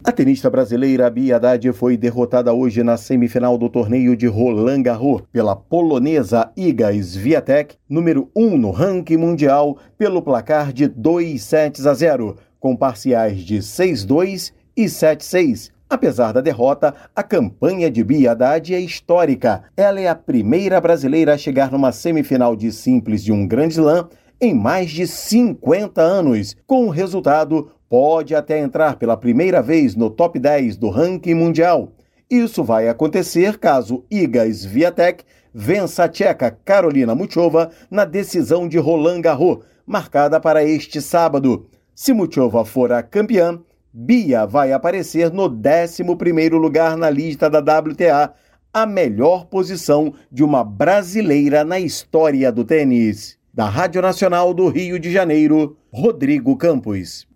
A tenista brasileira Bia Haddad foi derrotada hoje na semifinal do torneio de Roland Garros pela polonesa Iga Swiatek, número 1 no ranking mundial, pelo placar de 2-0, com parciais de 6-2 e 7-6. Apesar da derrota, a campanha de Bia Haddad é histórica. Ela é a primeira brasileira a chegar numa semifinal de simples de um Grand Slam em mais de 50 anos. Com o resultado, pode até entrar pela primeira vez no top 10 do ranking mundial. Isso vai acontecer caso Iga Swiatek vença a tcheca Karolina Muchova na decisão de Roland Garros, marcada para este sábado. Se Muchova for a campeã, Bia vai aparecer no 11º lugar na lista da WTA, a melhor posição de uma brasileira na história do tênis. Da Rádio Nacional do Rio de Janeiro, Rodrigo Campos.